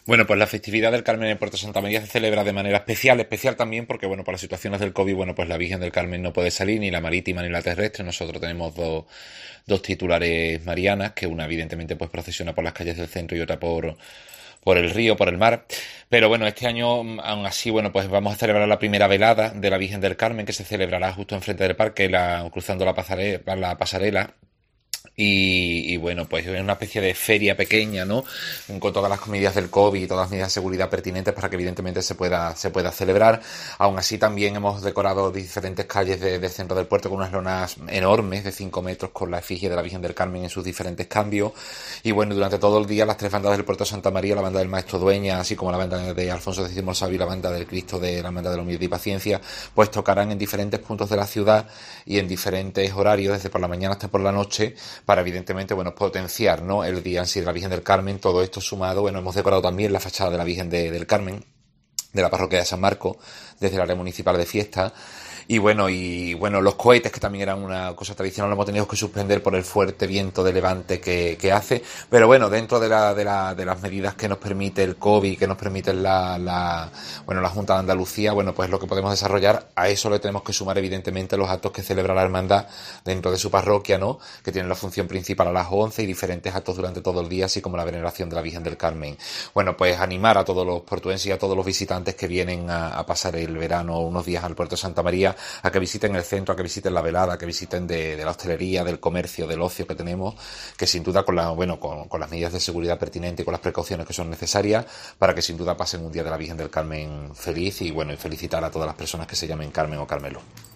Bueno, pues la festividad del Carmen en Puerto Santa María se celebra de manera especial también porque, bueno, por las situaciones del COVID, bueno, pues la Virgen del Carmen no puede salir, ni la marítima ni la terrestre. Nosotros tenemos dos titulares marianas, que una evidentemente pues procesiona por las calles del centro y otra por el río, por el mar. Pero bueno, este año, aún así, bueno, pues vamos a celebrar la primera velada de la Virgen del Carmen, que se celebrará justo enfrente del parque, cruzando la pasarela. Y bueno, pues es una especie de feria pequeña, ¿no? Con todas las medidas del COVID y todas las medidas de seguridad pertinentes para que evidentemente se pueda celebrar. Aún así también hemos decorado diferentes calles del centro del puerto con unas lonas enormes de 5 metros con la efigie de la Virgen del Carmen en sus diferentes cambios. Y bueno, durante todo el día las tres bandas del puerto de Santa María, la banda del Maestro Dueña, así como la banda de Alfonso X Sabio y la banda del Cristo de la banda de la Humildad y Paciencia, pues tocarán en diferentes puntos de la ciudad y en diferentes horarios, desde por la mañana hasta por la noche, para evidentemente, bueno, potenciar, ¿no?, el día en sí de la Virgen del Carmen. Todo esto sumado, bueno, hemos decorado también la fachada de la Virgen del Carmen, de la parroquia de San Marcos, desde el área municipal de fiesta. Y bueno, los cohetes, que también eran una cosa tradicional, lo hemos tenido que suspender por el fuerte viento de levante que hace. Pero bueno, dentro de las medidas que nos permite el COVID, que nos permite la Junta de Andalucía, bueno, pues lo que podemos desarrollar, a eso le tenemos que sumar evidentemente los actos que celebra la hermandad dentro de su parroquia, ¿no?, que tienen la función principal a las 11 y diferentes actos durante todo el día, así como la veneración de la Virgen del Carmen. Bueno, pues animar a todos los portuenses y a todos los visitantes que vienen a pasar el verano unos días al puerto de Santa María, a que visiten el centro, a que visiten la velada, a que visiten de la hostelería, del comercio, del ocio que tenemos, que sin duda con las medidas de seguridad pertinentes y con las precauciones que son necesarias, para que sin duda pasen un día de la Virgen del Carmen feliz y bueno, y felicitar a todas las personas que se llamen Carmen o Carmelo.